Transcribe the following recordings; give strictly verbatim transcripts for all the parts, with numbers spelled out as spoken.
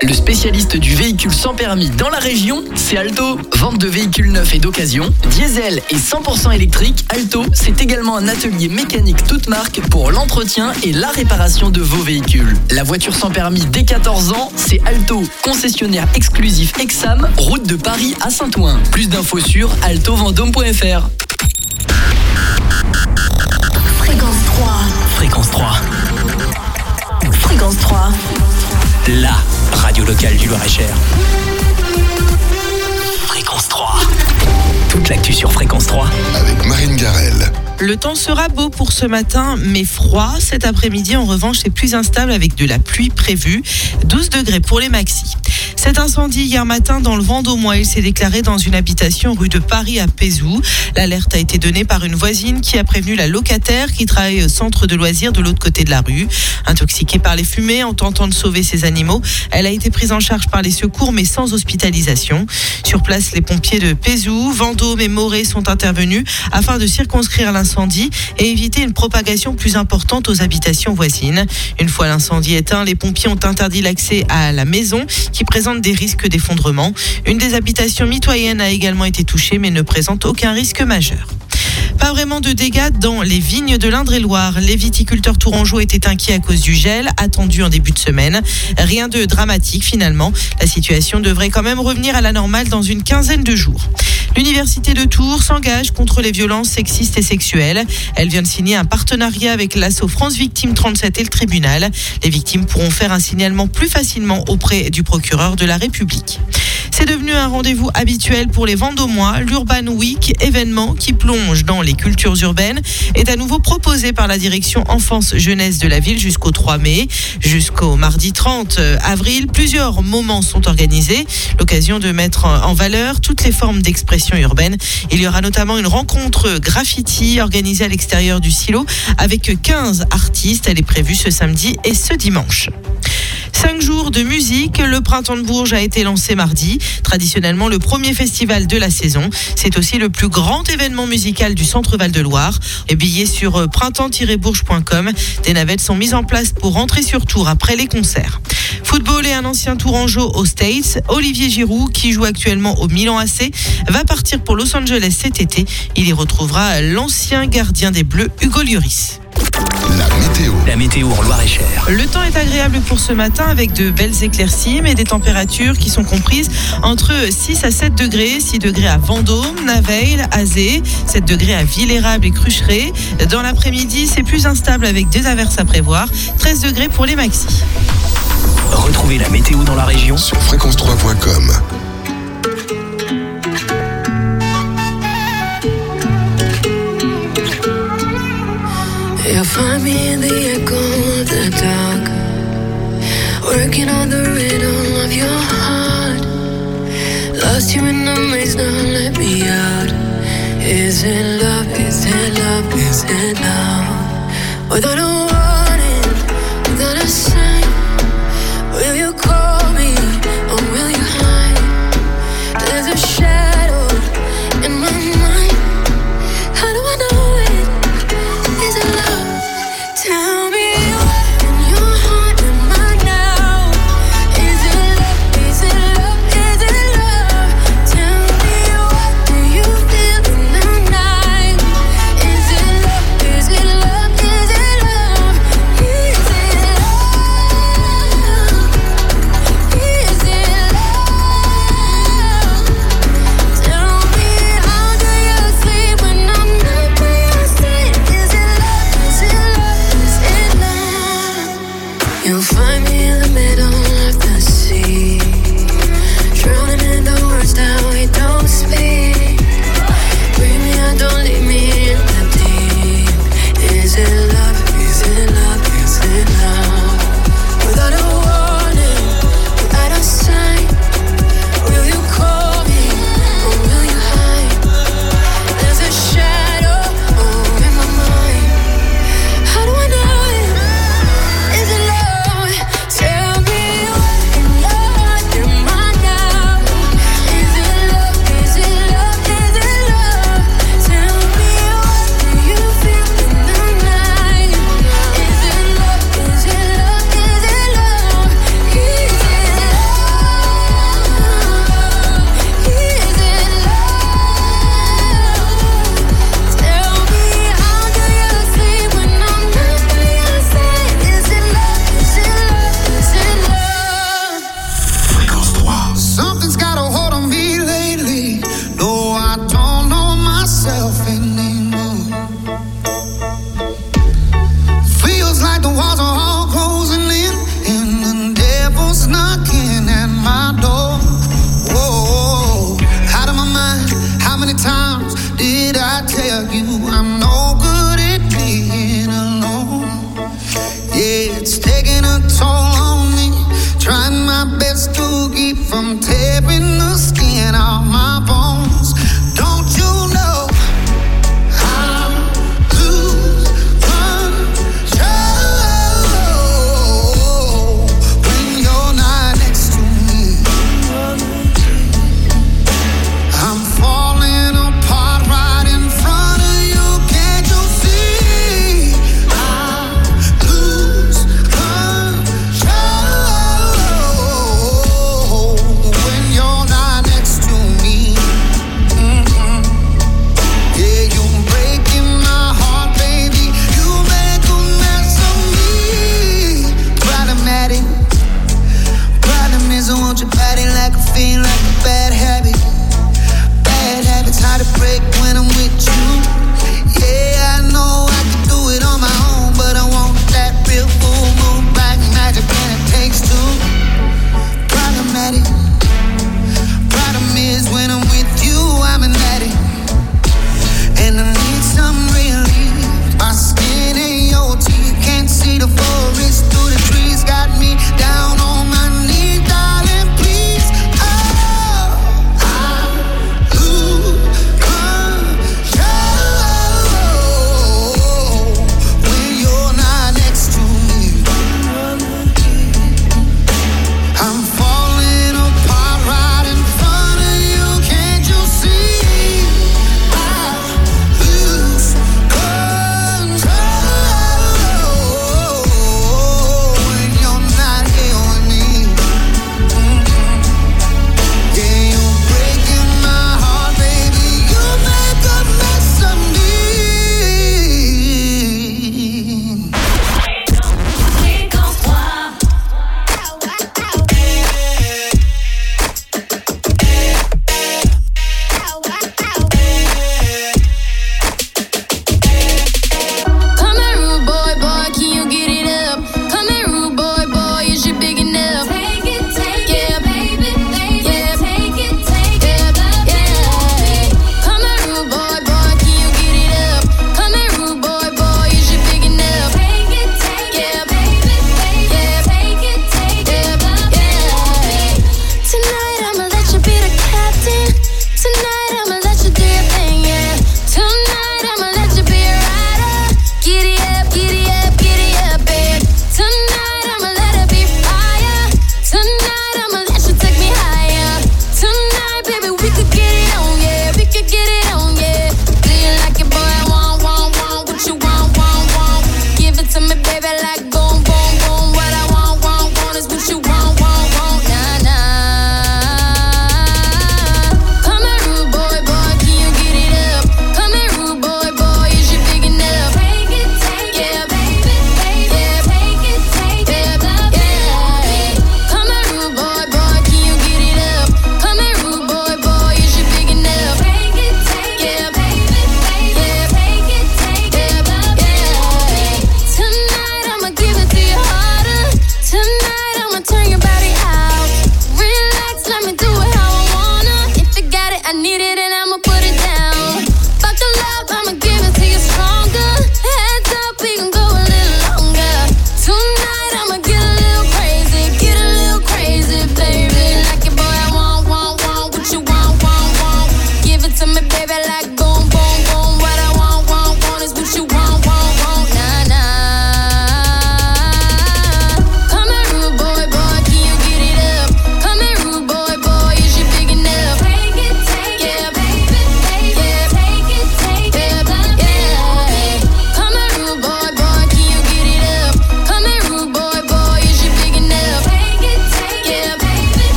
Le spécialiste du véhicule sans permis dans la région, c'est Alto. Vente de véhicules neufs et d'occasion, diesel et cent pour cent électrique, Alto, c'est également un atelier mécanique toute marque pour l'entretien et la réparation de vos véhicules. La voiture sans permis dès quatorze ans, c'est Alto, concessionnaire exclusif Exam, route de Paris à Saint-Ouen. Plus d'infos sur alto vendôme point f r. Fréquence trois. Fréquence trois. Fréquence trois. La radio locale du Loir-et-Cher. Fréquence trois. Toute l'actu sur Fréquence trois. Avec Marine Garel. Le temps sera beau pour ce matin, mais froid. Cet après-midi, en revanche, c'est plus instable avec de la pluie prévue. douze degrés pour les maxis. Cet incendie hier matin dans le Vendômois, il s'est déclaré dans une habitation rue de Paris à Pézou. L'alerte a été donnée par une voisine qui a prévenu la locataire qui travaille au centre de loisirs de l'autre côté de la rue. Intoxiquée par les fumées en tentant de sauver ses animaux, elle a été prise en charge par les secours mais sans hospitalisation. Sur place, les pompiers de Pézou, Vendôme et Morée sont intervenus afin de circonscrire l'incendie et éviter une propagation plus importante aux habitations voisines. Une fois l'incendie éteint, les pompiers ont interdit l'accès à la maison qui présente des risques d'effondrement. Une des habitations mitoyennes a également été touchée mais ne présente aucun risque majeur. Pas vraiment de dégâts dans les vignes de l'Indre-et-Loire. Les viticulteurs tourangeaux étaient inquiets à cause du gel attendu en début de semaine. Rien de dramatique finalement. La situation devrait quand même revenir à la normale dans une quinzaine de jours. L'Université de Tours s'engage contre les violences sexistes et sexuelles. Elle vient de signer un partenariat avec l'asso France Victimes trente-sept et le tribunal. Les victimes pourront faire un signalement plus facilement auprès du procureur de la République. C'est devenu un rendez-vous habituel pour les Vendômois. L'Urban Week, événement qui plonge dans les cultures urbaines, est à nouveau proposé par la direction enfance-jeunesse de la ville jusqu'au trois mai. Jusqu'au mardi trente avril, plusieurs moments sont organisés. L'occasion de mettre en valeur toutes les formes d'expression urbaine. Il y aura notamment une rencontre graffiti organisée à l'extérieur du silo avec quinze artistes. Elle est prévue ce samedi et ce dimanche. Cinq jours de musique, le Printemps de Bourges a été lancé mardi. Traditionnellement, le premier festival de la saison. C'est aussi le plus grand événement musical du Centre Val-de-Loire. Les billets sur printemps tiret bourges point com. Des navettes sont mises en place pour rentrer sur Tours après les concerts. Football et un ancien tourangeau aux States. Olivier Giroud, qui joue actuellement au Milan A C, va partir pour Los Angeles cet été. Il y retrouvera l'ancien gardien des Bleus, Hugo Lloris. La météo. La météo en Loir-et-Cher. Le temps est agréable pour ce matin avec de belles éclaircies, mais des températures qui sont comprises entre six à sept degrés. six degrés à Vendôme, Naveil, Azé, sept degrés à Villérable et Crucheret. Dans l'après-midi, c'est plus instable avec des averses à prévoir. treize degrés pour les maxis. Retrouvez la météo dans la région sur fréquence trois point com. You'll find me in the echo of the dark, working on the rhythm of your heart. Lost you in the maze, now let me out. Is it love, is it love, is it love? Without a warning, without a sign, will you call me or will you hide? There's a shadow in my mind. How do I know it? Is it love? Tell me what in your heart am I now? Is it love? Is it love? Is it love? Tell me what do you feel in the night? Is it love? Is it love? Is it love? Is it love? Is it love? Tell me how do you sleep when I'm not by your side? Is it love? Is it love? Is it love? You'll find me in the middle of the sea, drowning in the words that we don't speak. Bring me out, don't leave me in the deep. Is it love? Is it love? Is it love? Without a warning, without a sign, will you call me or will you hide? There's a shadow oh, in my mind. How do I know it? Is it love? Tell me what in love am I now? Is it body like a fiend, like a bad habit. Bad habits hard to break when I'm with you. Yeah, I know I can do it on my own, but I want that real full moon, black magic, and it takes two. Problematic. Problem is when I'm with you, I'm an addict, and I need some relief. My skin ain't your teeth, can't see the forest through the trees. Got me down on my knees, darling, please. Oh, I lose control.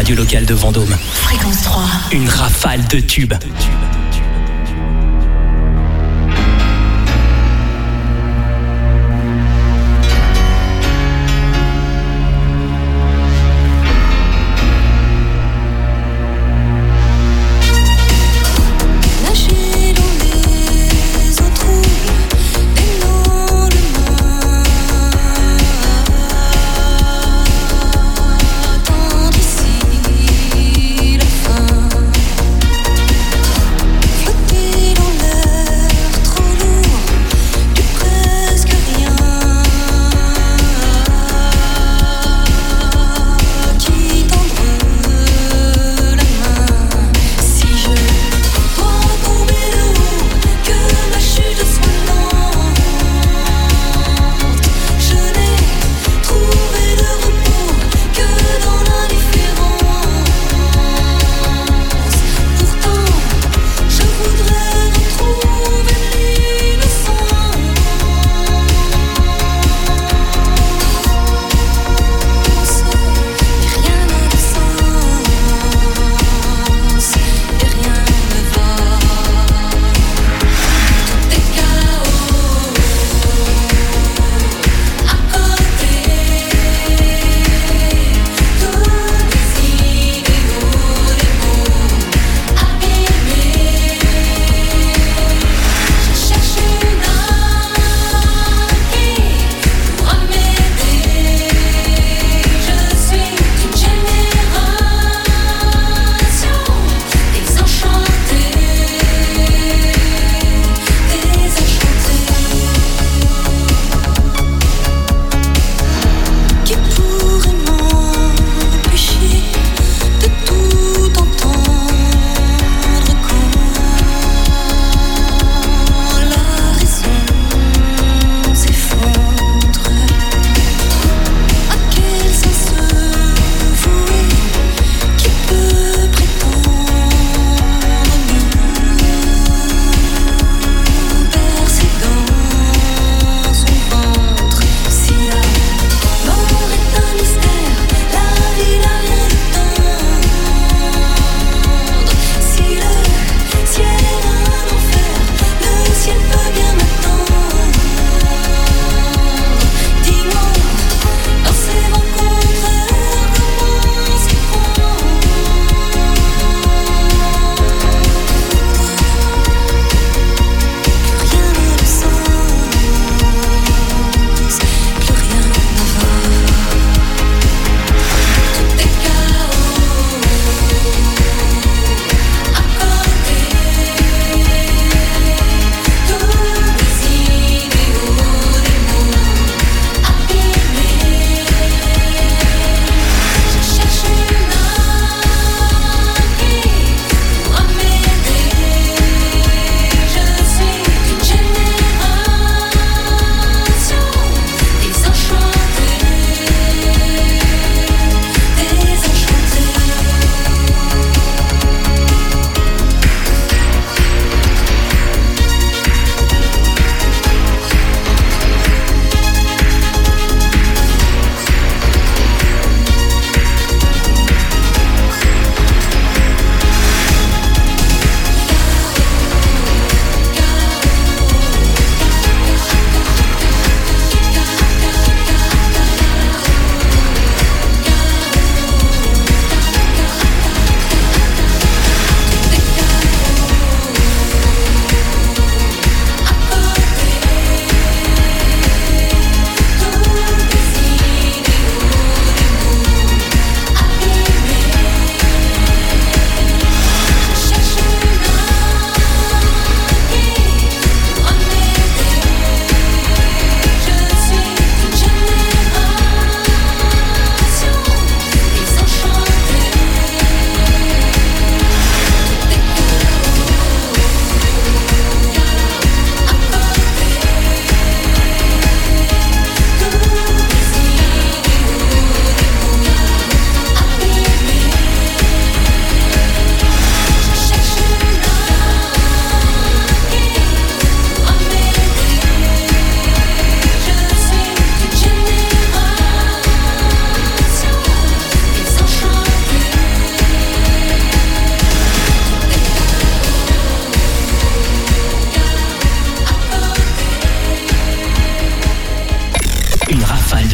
radio locale de Vendôme. Fréquence trois. Une rafale de tubes. Attendre ici la fin.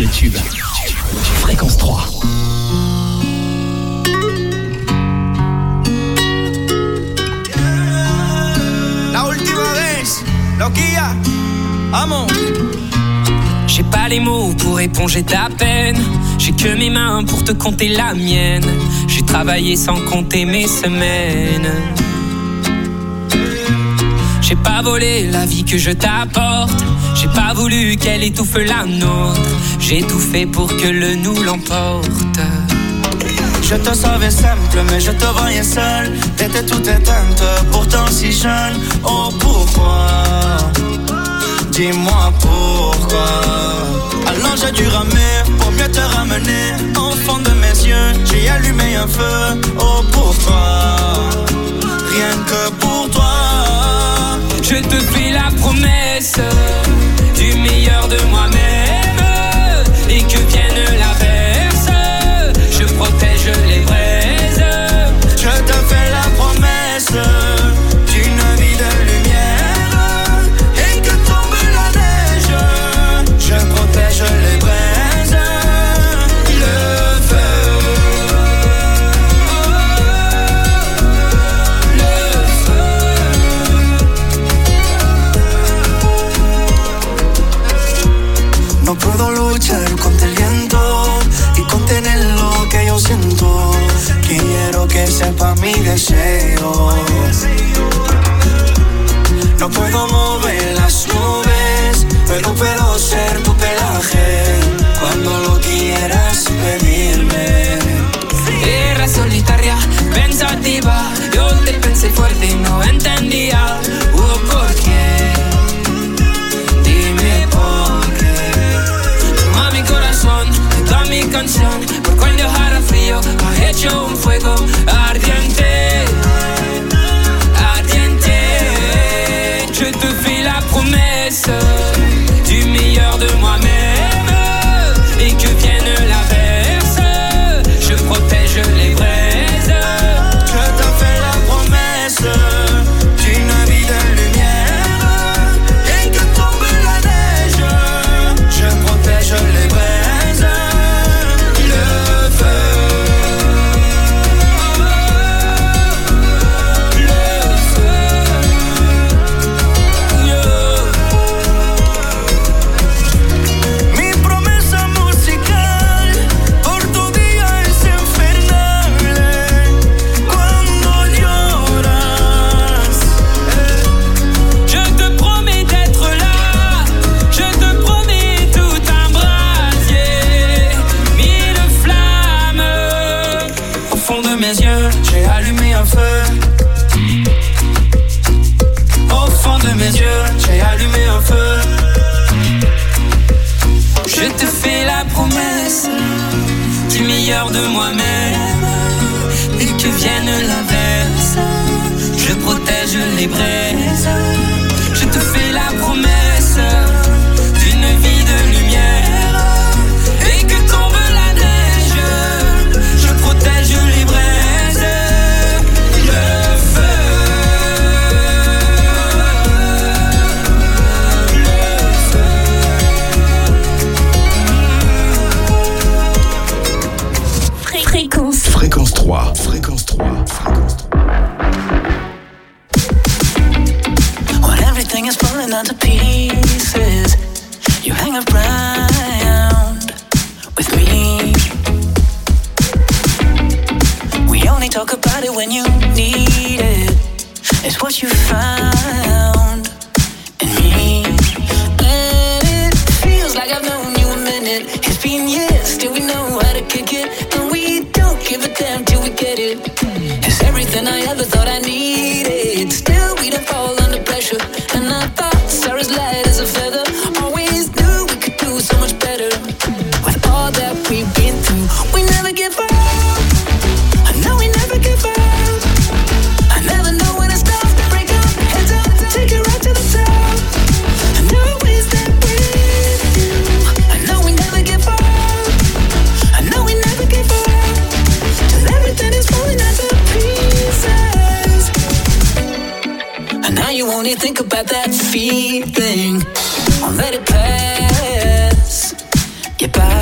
de tubes. Fréquence trois. La última vez, loquilla, amo. J'ai pas les mots pour éponger ta peine. J'ai que mes mains pour te compter la mienne. J'ai travaillé sans compter mes semaines. J'ai pas volé la vie que je t'apporte. J'ai pas voulu qu'elle étouffe la nôtre. J'ai tout fait pour que le nous l'emporte. Je te savais simple, mais je te voyais seule. T'étais toute éteinte, pourtant si jeune. Oh pourquoi? Dis-moi pourquoi. Alors j'ai dû ramer pour mieux te ramener. Au fond de mes yeux, j'ai allumé un feu. Oh pourquoi? Rien que pour toi. Je te fais la promesse du meilleur de moi-même. Et que vienne l'averse, je protège les braises. Je te fais la promesse d'une vie de lumière. Et que tombe la neige, je protège les braises. Le feu, le feu. No puedo luchar contra el viento y contener lo que yo siento. Quiero que sepa mi deseo. No puedo mover las nubes, pero puedo ser tu pelaje cuando lo quieras pedirme. Era solitaria, pensativa. Yo te pensé fuerte y no entendía. Oh, ¿por qué? Dime por qué. Toma mi corazón, toda mi canción. Por cuando hará frío, ha hecho un fuego ardiente. Ardiente. Je te fais la promesse du meilleur de moi-même. Et que vienne l'averse, je protège les braises. Je te fais la promesse d'une vie de lumière. Et que tombe la neige, je protège les braises. Le feu, le feu, yo. Mi promesa musical por tu día es infernal. Cuando lloras, Je te promets d'être là. Je te promets tout un brasier. Mille flammes. au fond de mes yeux, j'ai allumé un feu. Au fond de mes yeux, j'ai allumé un feu. Je te fais la promesse du meilleur de moi-même. Et que vienne l'averse, je protège les braises. Je te fais la promesse d'une vie de lumière. Et que tombe la neige, je protège les braises. Le feu, le feu. Fréquence. Fréquence trois. Fréquence trois. Fréquence trois. When everything is falling into pieces, you hang around with me. We only talk about it when you need it. It's what you found in me. And it feels like I've known you a minute. It's been years, still we know how to kick it. And we don't give a damn till we get it. It's everything I ever thought I needed. Still we don't fall under pressure. And I thought Sarah's light as a feather. Always knew we could do so much better. With all that we've been through, we never give up. I know we never give up. I never know when it's time to break up. Heads up, take it right to the top. I know it's that with you. I know we never give up. I know we never give up. Till everything is falling into pieces. And now you only think about that feeling. Won't let it pass you by.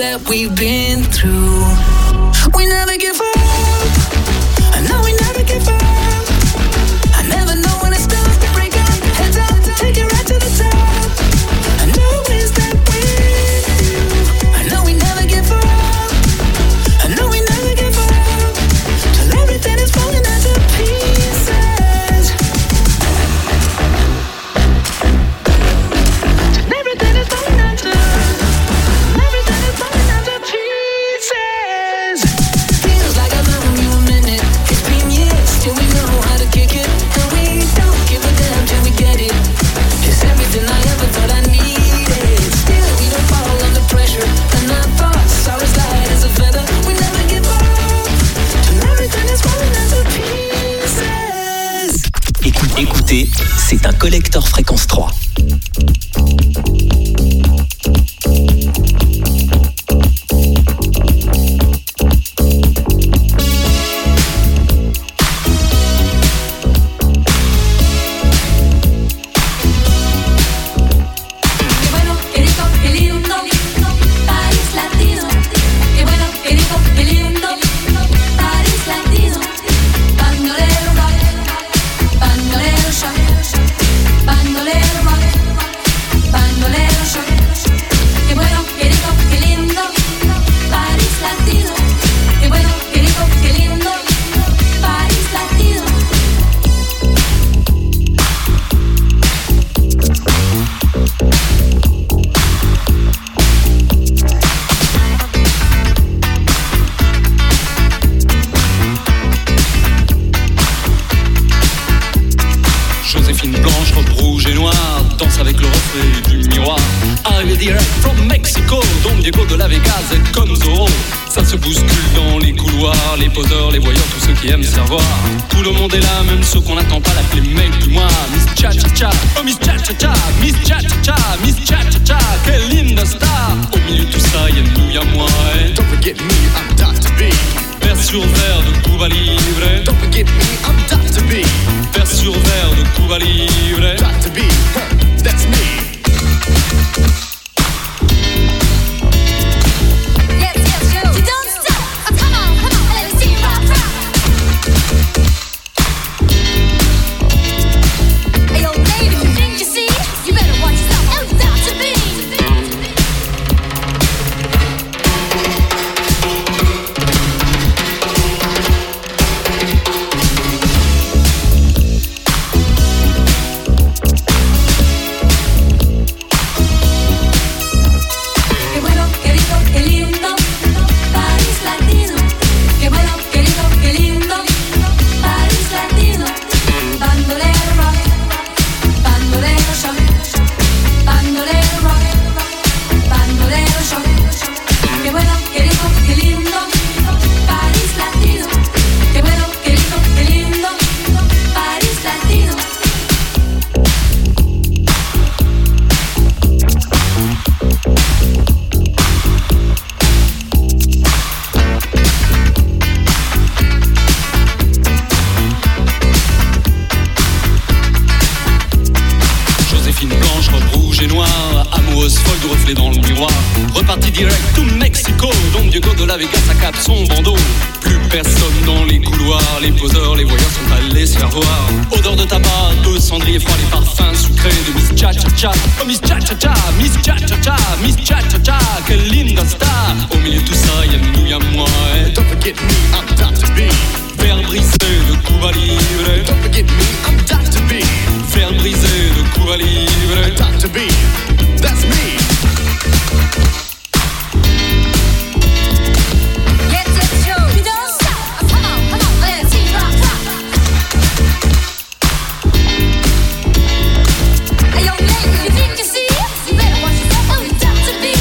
that we've been through. We never give up. I know we never give up. I never know when it starts to break up. Heads up, take it right to the top. I know it's that with you. I know we never give up. I know we never give up. Till everything is falling out to pieces. Till everything is falling out to. Everything is falling out to pieces. Feels like I've known you a minute. It's been years till we know how to kick it, and we don't give a damn till we get it. It's everything I ever thought I needed. Still we don't fall under pressure, and our thoughts are as light as a feather. We never give up till everything is falling out to pieces. Écoute, écoutez, c'est un collector fréquence trois. Qué bueno, qué rico, qué lindo, País Latino. Qué bueno, qué rico, qué lindo, País Latino. Bandolero rock, bandolero shock, bandolero rock, bandolero shock. Qué bueno, qué rico, qué lindo, País Latino. Qué bueno, qué rico, qué lindo, País Latino. Joséphine blanche, robe rouge et noire, danse avec le reflet du miroir. Arrivé direct from Mexico, Don Diego de la Vegas est comme Zorro. Ça se bouscule dans les couloirs, les poseurs, les voyeurs, tous ceux qui aiment se revoir. Tout le monde est là, même ceux qu'on n'attend pas, l'appeler mec du mois. Miss Cha Cha Cha, oh Miss Cha Cha Cha, Miss Cha Cha Cha, Miss Cha Cha Cha, quelle linda star. Au milieu de tout ça, y'a nous, y'a moi. Et Don't forget me, I'm Doctor B. verre sur verre de Cuba Libre. Don't forget me, I'm Doctor B. Verre sur verre de Cuba Libre. Doctor B, huh, that's me. Yes, yes, yo. You don't stop. Oh, come on, come on, let me see you rock, rock. Hey, yo, baby, you think you see? You better watch yourself. Oh, Doctor B. Qué bueno, qué rico, qué lindo, País Latino. Qué bueno, qué rico, qué lindo, País Latino. Bandolero rock, bandolero shock, bandolero rock, bandolero shock. Qué bueno, qué rico, qué lindo, País Latino. Qué bueno, qué rico, qué lindo, País Latino. Joséphine blanche, robe rouge et noire, amoureuse folle du reflet dans le miroir. Reparti direct to Mexico, Don Diego de la Vegas accap son bandeau. Plus personne dans les couloirs, les poseurs, les voyeurs sont allés se faire voir. Odeur de tabac, de cendrier froid, les parfums sucrés de Miss Cha Cha Cha. Oh Miss Cha Cha Cha, Miss Cha Cha Cha, Miss Cha Cha Cha, quelle linda star. Au milieu de tout ça, y'a nous, y'a moi. Et Don't forget me, I'm Doctor B. verre brisé de Cuba Libre. Don't forget me, I'm Doctor B. Verre brisé de Cuba Libre. Doctor B, that's me. Yes, yes, yo. You don't stop. Oh, come on, come on, let me see you rock, rock. Hey, yo, baby, you think you see? You better watch yourself. Oh, Doctor B.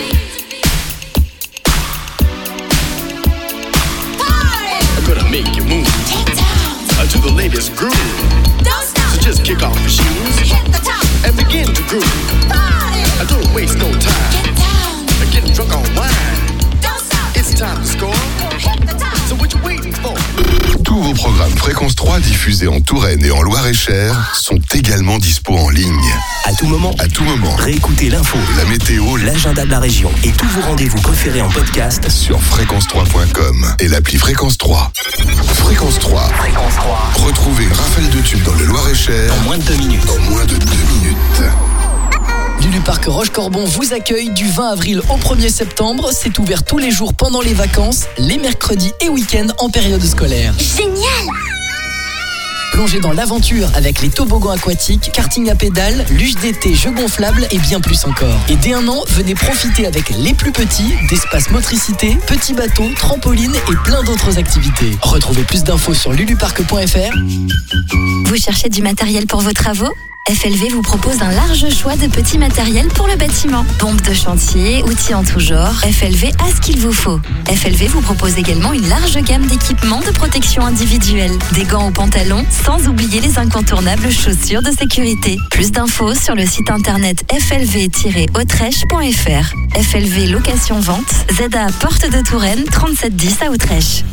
Party. I'm gonna make you move Get down. uh, to the latest groove. Don't stop. So just kick off your shoes Hit the top. and begin to groove. Party. I don't waste no time. Get down. Get drunk on wine. Don't stop. It's time to score. Hit the top. So what you waiting for? Tous vos vos programmes Fréquence trois diffusés en Touraine et en Loir-et-Cher sont également dispo en ligne. À tout moment, À tout moment. réécoutez l'info, La météo, l'agenda de la région et tous vos rendez-vous préférés en podcast sur fréquence trois point com et l'appli Fréquence trois. Fréquence trois. Fréquence trois. Retrouvez une rafale de tubes dans le Loir-et-Cher en moins de deux minutes. en moins de deux minutes. Lulu Parc Roche-Corbon vous accueille du vingt avril au premier septembre. C'est ouvert tous les jours pendant les vacances, les mercredis et week-ends en période scolaire. Génial! Plongez dans l'aventure avec les toboggans aquatiques, karting à pédales, luge d'été, jeux gonflables et bien plus encore. Et dès un an, venez profiter avec les plus petits d'espace motricité, petits bateaux, trampolines et plein d'autres activités. Retrouvez plus d'infos sur luluparc point f r. Vous cherchez du matériel pour vos travaux ? F L V vous propose un large choix de petits matériels pour le bâtiment. Pompes de chantier, outils en tout genre, F L V a ce qu'il vous faut. F L V vous propose également une large gamme d'équipements de protection individuelle. Des gants aux pantalons, sans oublier les incontournables chaussures de sécurité. Plus d'infos sur le site internet f l v tiret autrèche point f r. F L V Location Vente, Z A Porte de Touraine, trente-sept dix à Autrèche.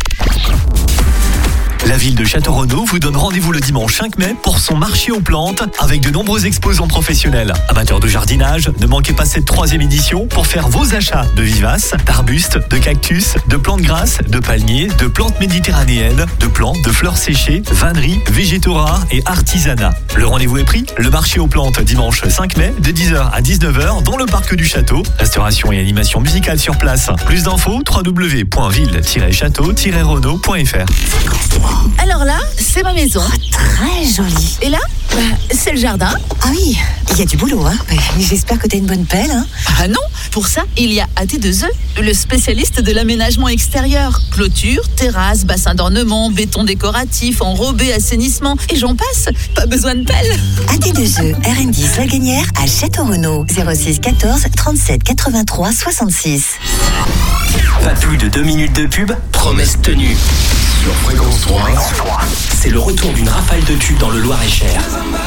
La ville de Château-Renaud vous donne rendez-vous le dimanche cinq mai pour son marché aux plantes avec de nombreux exposants professionnels. Amateurs de jardinage, ne manquez pas cette troisième édition pour faire vos achats de vivaces, d'arbustes, de cactus, de plantes grasses, de palmiers, de plantes méditerranéennes, de plantes, de fleurs séchées, vanneries, végétaux rares et artisanat. Le rendez-vous est pris, le marché aux plantes dimanche cinq mai de dix heures à dix-neuf heures dans le parc du château. Restauration et animation musicale sur place. Plus d'infos, w w w point ville tiret château tiret renaud point f r. Alors là, c'est ma maison. Oh, très jolie. Et là, bah, c'est le jardin. Ah oui, il y a du boulot, hein. Mais j'espère que t'as une bonne pelle, hein. Ah non, pour ça, il y a A T deux E, le spécialiste de l'aménagement extérieur. Clôture, terrasse, bassin d'ornement, béton décoratif, enrobé, assainissement, et j'en passe. Pas besoin de pelle. A T deux E, R N dix La Gagnère à Château-Renaud, zéro six quatorze trente-sept quatre-vingt-trois soixante-six. Pas plus de deux minutes de pub, promesse tenue. Sur Fréquence trois, c'est le retour d'une rafale de tubes dans le Loir-et-Cher.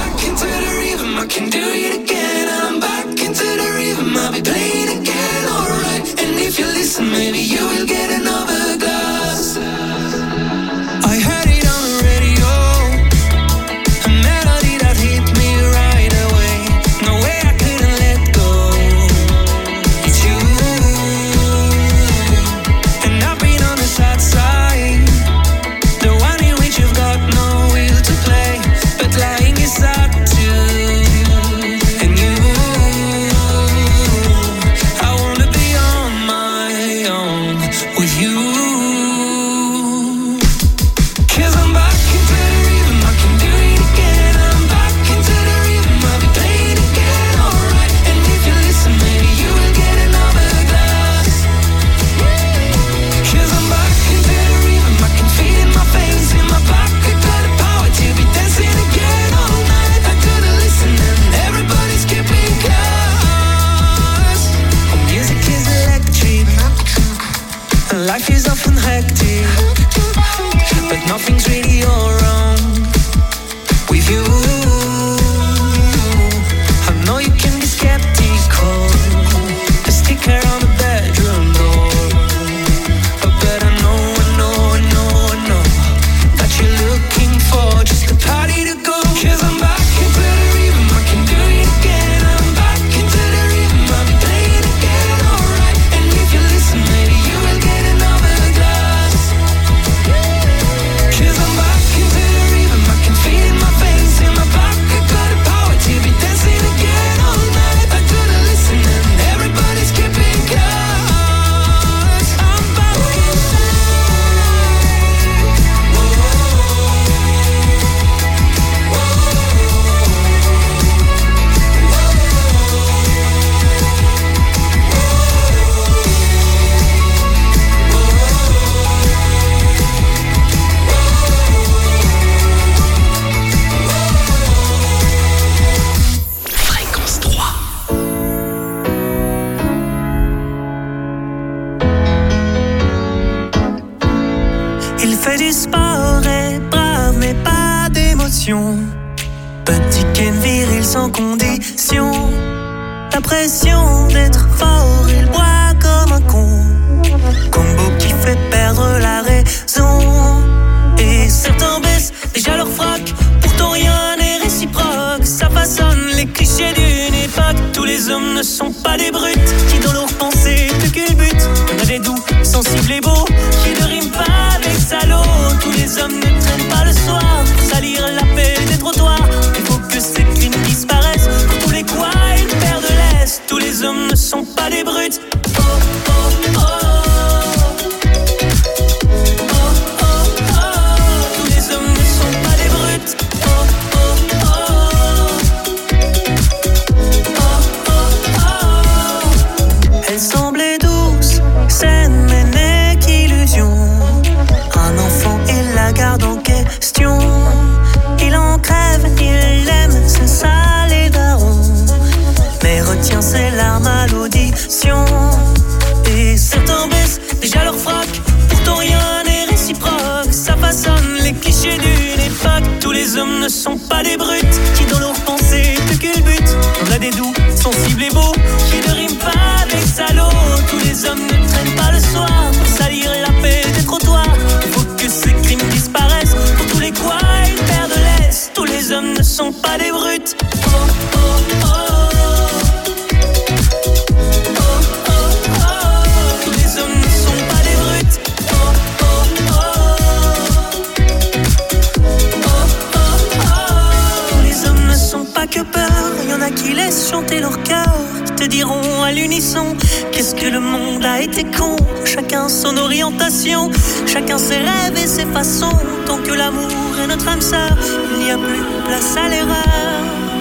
Life is often hectic, but nothing's really all wrong with you. I know you can be skeptical, a sticker on the bedroom door, but I know, I know, I know, I know that you're looking for just a party to go. 'Cause I'm back into the rhythm, I can do it again. I'm back into the rhythm, I'll be playing again, alright. And if you listen, maybe you will get another glass. 'Cause I'm back into the rhythm, I can feel it in my veins, in my back. I got the power to be dancing again all night. I gotta listen and everybody's keeping close. I'm back Fréquence trois. Il fait du sport et brave mais pas d'émotion. Petit Ken viril sans condition. La pression d'être fort, il boit comme un con. Combo qui fait perdre la raison. Et les hommes ne sont pas des brutes qui dans leurs pensées te culbutent. On a des doux, sensibles et beaux qui ne riment pas avec salaud. Tous les hommes ne traînent pas le soir pour salir la paix des trottoirs. Il faut que ces crimes disparaissent. Pour tous les quoi ils perdent l'est. Tous les hommes ne sont pas des brutes. Oh oh oh. Que peur, il y en a qui laissent chanter leur cœur, qui te diront à l'unisson qu'est-ce que le monde a été con. Chacun son orientation, chacun ses rêves et ses façons. Tant que l'amour est notre âme sœur, il n'y a plus place à l'erreur.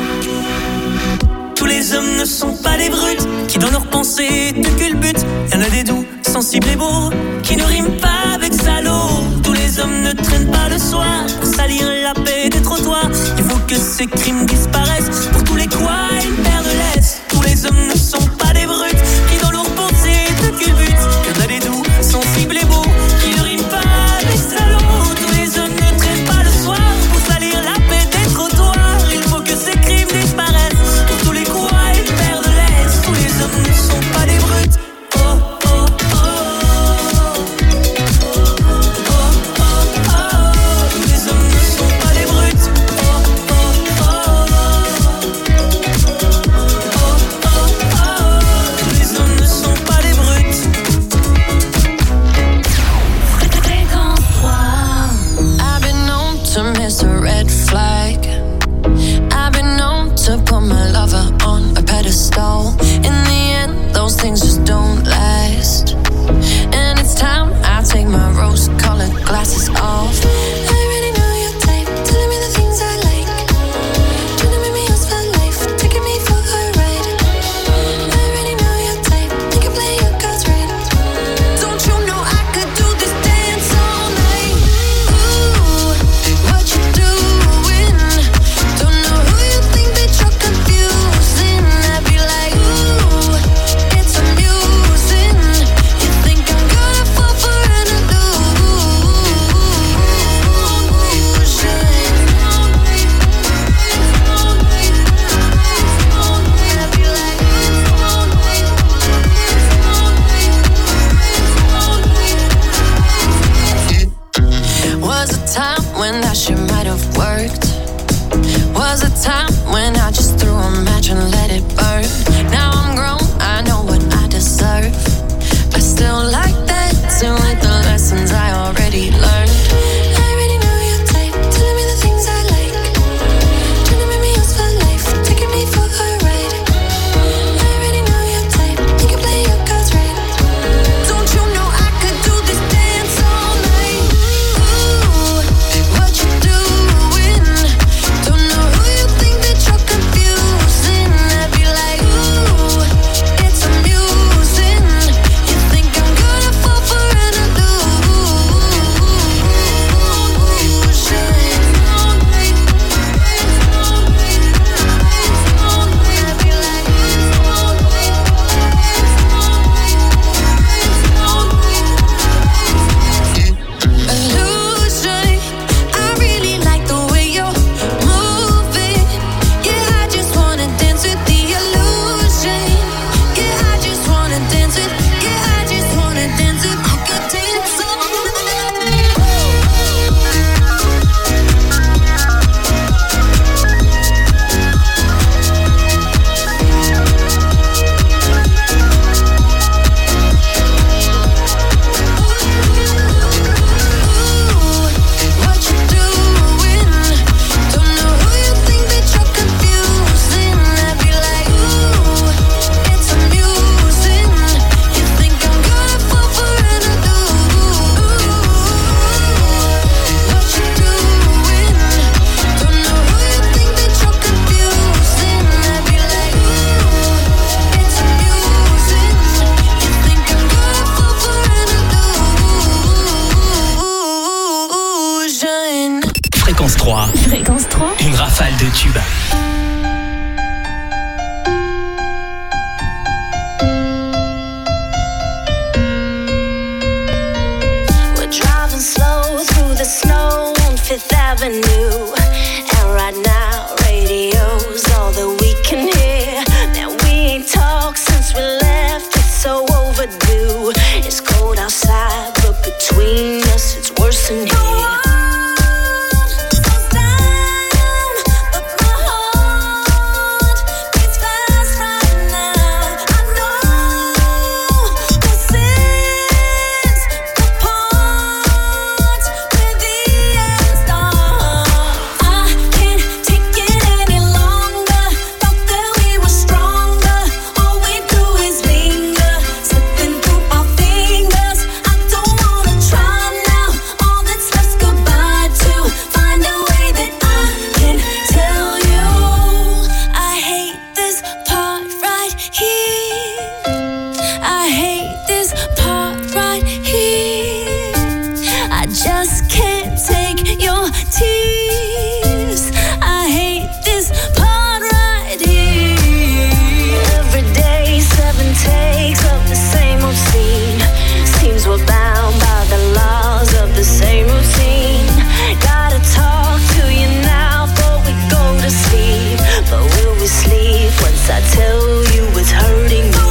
Tous les hommes ne sont pas des brutes qui dans leurs pensées te culbutent. Il y en a des doux, sensibles et beaux qui ne riment pas avec salaud. Tous les hommes ne traînent pas le soir pour salir la paix des trottoirs. Il faut que ces crimes disparaissent. Pour tous les quoi ils perdent l'est. Tous les hommes ne sont pas des brutes qui dans leurs pensées te culbutent. Il y en a des doux, sensibles et beaux qui ne riment pas avec salaud. Tous les hommes ne traînent pas le soir pour salir la paix des trottoirs. Il faut que ces crimes disparaissent. Pour tous les quoi ils perdent l'est. Tous les hommes ne sont pas des brutes. Oh oh oh. To put my lover on a pedestal. In the end, those things just don't last. And it's time I take my rose-colored glasses off. I already know your type, telling me the things I like. Trying to make me yours for life, taking me for a ride. I already know your type, you can play your cards right. Don't you know I could do this dance all night? Ooh, what you doing? Don't know who you think that you're confusing. I'd be like, ooh, it's amusing. You think I'm gonna fall for an illusion? I'd be like, was a time when that shit might have worked. Was a time when I just threw a match and let it burn. Now I'm grown, I know what I deserve. I still like that, to with the lessons I already learned. I already know your type, telling me the things I like. Trying to make me yours for life, taking me for a ride. I already know your type, you can play your cards right. Don't you know I could do this dance all night? Ooh, what you doing? Don't know who you think that you're confusing. I'd be like, ooh, it's amusing. You think I'm gonna fall for an illusion? I'd be like, illusion. I really like the way you're moving. Yeah, I just wanna dance with the illusion. Yeah, I just wanna dance with. Yeah, I just wanna dance with. I could dance all night. Ooh, what you doing? Don't know who you think that you're confusing. I'd be like, ooh, it's amusing. You think I'm gonna fall for an illusion? What you doing? Don't know who you think that you're confusing. I'd be like, ooh, it's amusing. You think I'm gonna fall for an illusion? Fréquence trois, Fréquence trois. une rafale de tubes. We're driving slow through the snow on Fifth Avenue. tears. I hate this part right here. Every day, seven takes of the same old scene. Seems we're bound by the laws of the same routine. Gotta talk to you now before we go to sleep. But will we sleep once I tell you it's hurting me?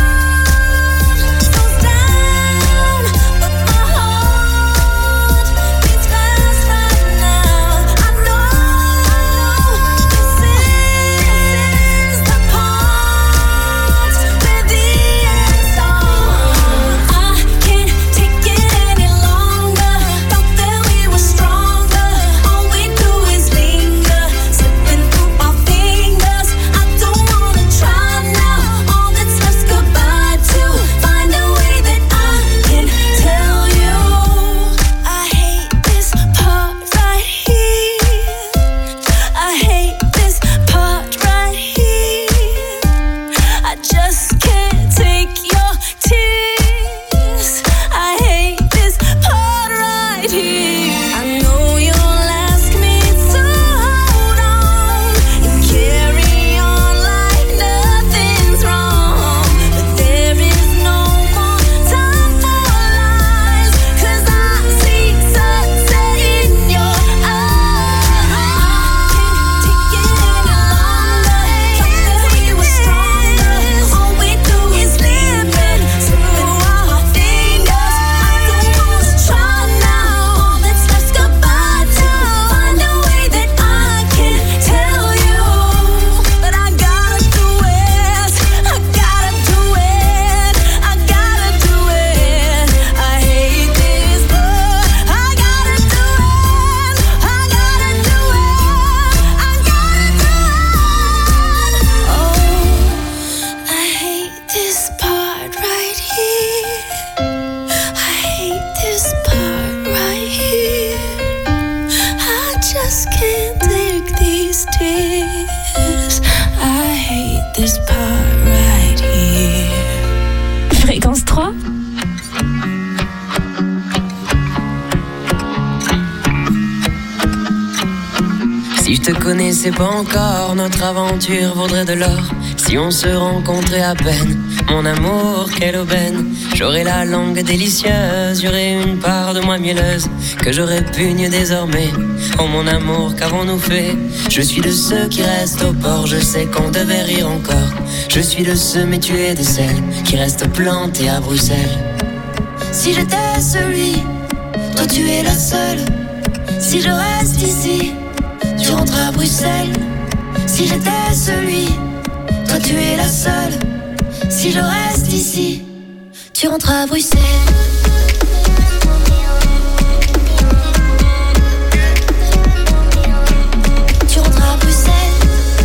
C'est pas encore, notre aventure vaudrait de l'or. Si on se rencontrait à peine, mon amour, quelle aubaine. J'aurais la langue délicieuse, j'aurais une part de moi mielleuse que je répugne désormais. Oh mon amour, qu'avons-nous fait? Je suis de ceux qui restent au port, je sais qu'on devait rire encore. Je suis de ceux, mais tu es de celles qui restent plantées à Bruxelles. Si j'étais celui, toi tu es la seule. Si je reste ici, tu rentres à Bruxelles. Si j'étais celui, toi tu es la seule. Si je reste ici, tu rentres à Bruxelles. Tu rentres à Bruxelles.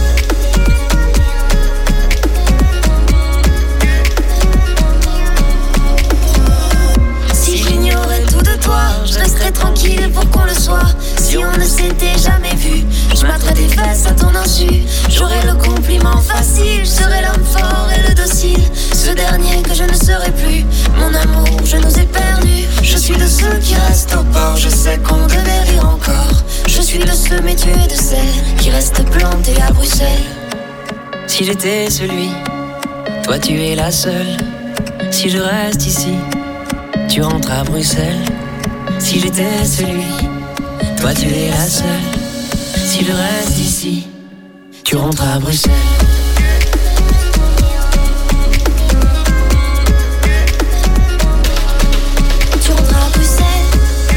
Si j'ignorais tout de toi, je resterais tranquille pour qu'on le soit. Si on ne s'était jamais vu, je battrais des fesses à ton insu. J'aurais le compliment facile, je serais l'homme fort et le docile. Ce dernier que je ne serai plus. Mon amour, je nous ai perdus. Je suis de ceux qui restent au port, je sais qu'on devait rire encore. Je suis de ceux, mais tu es de celles qui restent plantées à Bruxelles. Si j'étais celui, toi tu es la seule. Si je reste ici, tu rentres à Bruxelles. Si j'étais celui, toi tu es la seule. Si je reste ici, tu rentres à Bruxelles. Tu rentres à Bruxelles.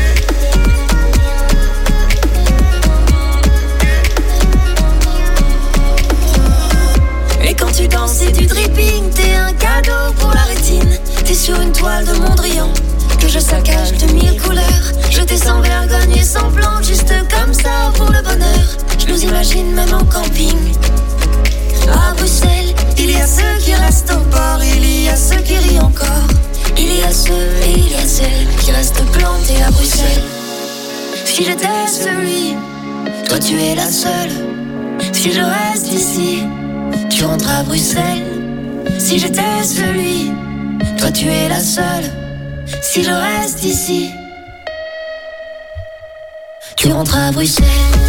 Et quand tu danses et du dripping, t'es un cadeau pour la rétine. T'es sur une toile de Mondrian que je saccage de mille couleurs. Je t'ai sans vergogne et sans plan, juste comme ça pour le bonheur. Je nous imagine même en camping. À Bruxelles, il y a ceux qui restent au port, il y a ceux qui rient encore. Il y a ceux et il y a celles qui restent plantés à Bruxelles. Si j'étais celui, toi tu es la seule. Si je reste ici, tu rentres à Bruxelles. Si j'étais celui, toi tu es la seule. Si je reste ici, Tu rentres à Bruxelles.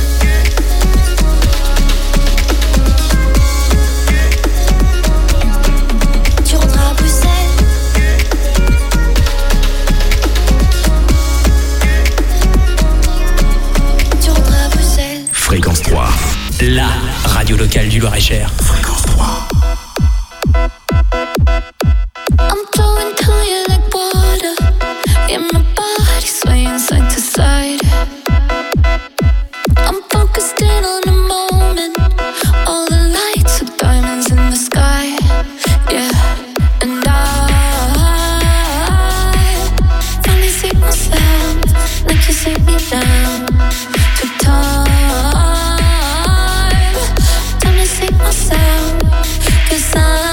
Tu rentres à Bruxelles. Tu rentres à Bruxelles. Fréquence trois, la radio locale du Loir-et-Cher. Fréquence trois. I'm flowing to you like water. Yeah, my body swaying side to side. I'm focused in on the moment. All the lights are diamonds in the sky. Yeah, and I finally see myself like you sit me down to time. Time to see myself, 'cause I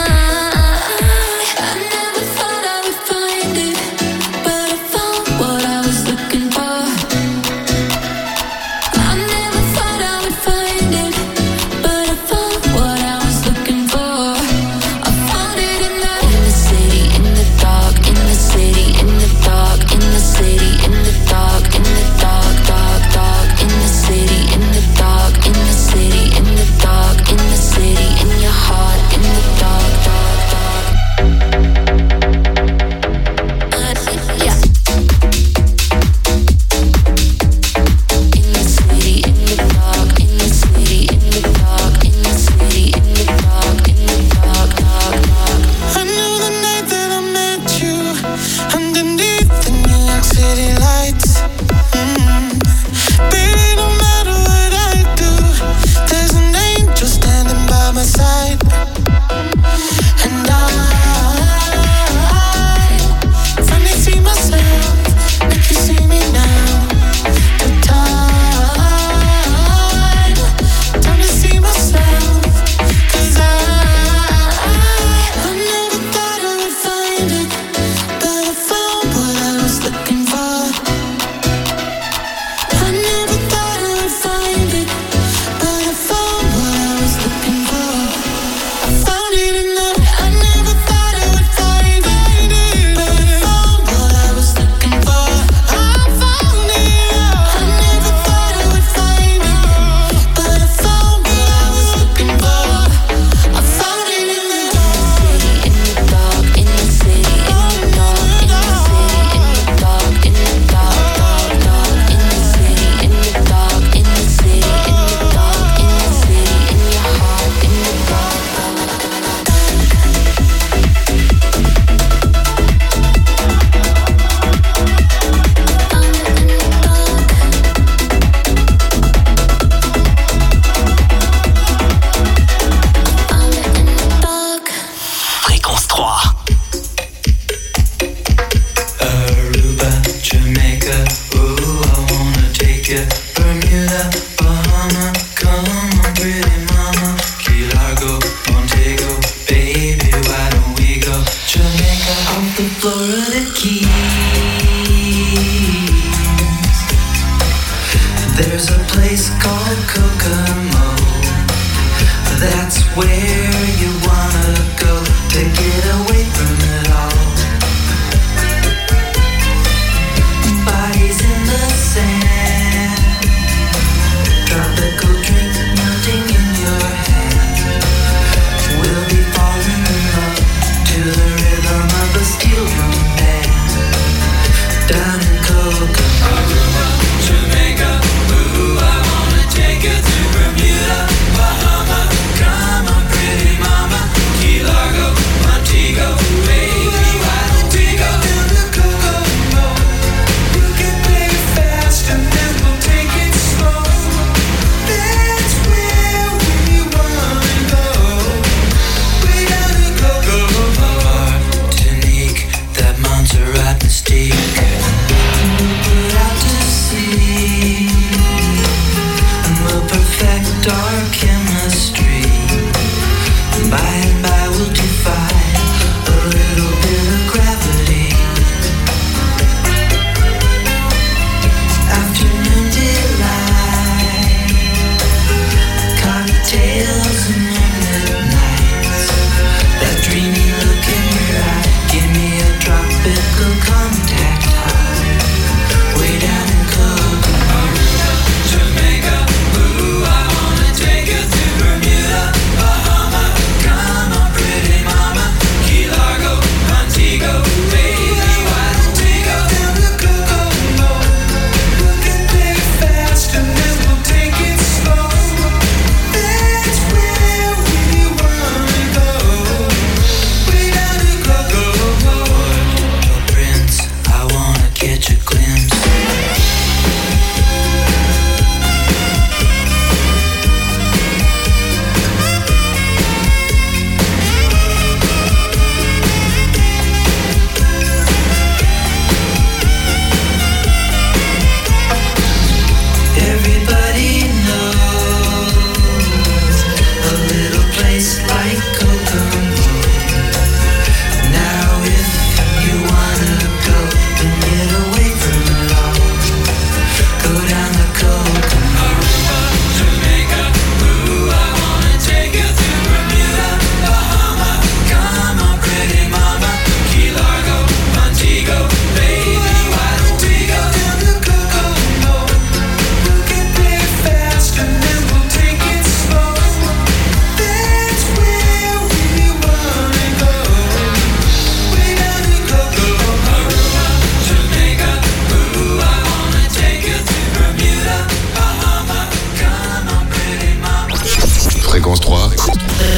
Baby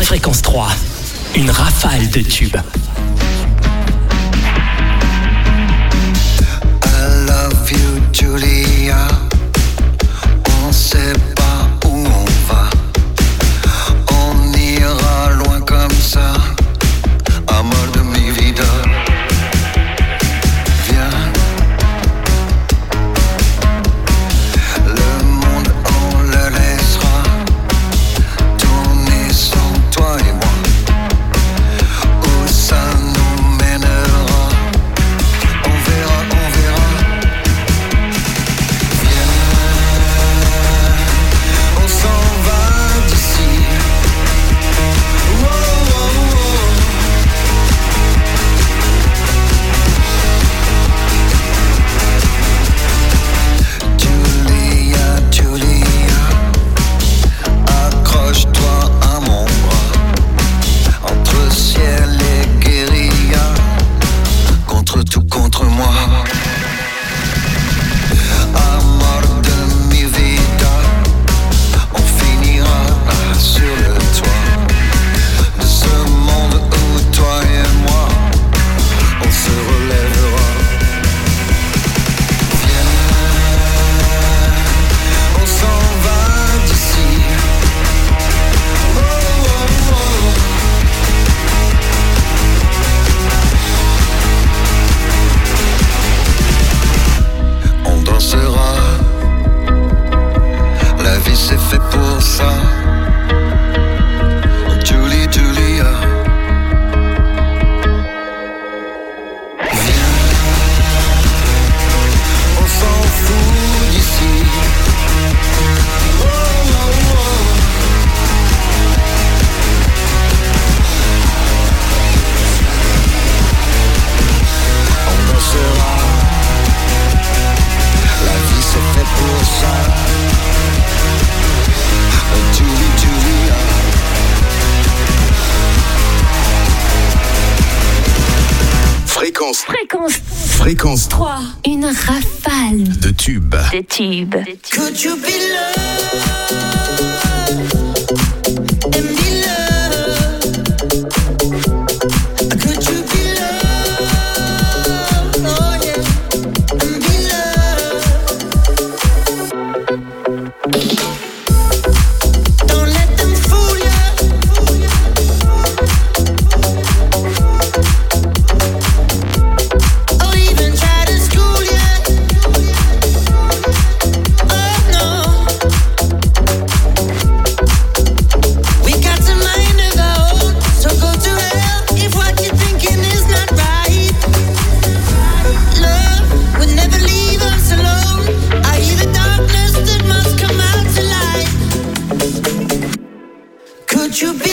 Fréquence trois, une rafale de tubes. I love you, Julia. On sait pas où on va. On ira loin comme ça. Amor de mi vida. Viens. Le monde, on le laissera tourner sans toi et moi. Où ça nous mènera, on verra, on verra. Viens, on s'en va d'ici. Oh, oh, oh. Julia, Julia, accroche-toi à mon bras. Entre ciel et guérilla, contre tout, contre moi. Amor de mi vida, on finira sur le toit de ce monde où toi et moi, on se relèvera. Viens, on s'en va d'ici. Oh, oh, oh. On dansera. La vie c'est fait pour ça. Julie, Julia. Viens, on s'en fout d'ici. Oh, oh, oh. On dansera. La vie c'est fait pour ça. Julie, Julia. Fréquence. Fréquence. Fréquence trois. Une rafale de tubes. de tubes. Could you be loved and be loved? Could you be loved? Oh yeah, and be loved. Don't let them fool you. Or even try to school you. Oh no. We got a mind of our own, so go to hell if what you're thinking is not right. Love would never leave us alone. I hear the darkness that must come out to light. Could you be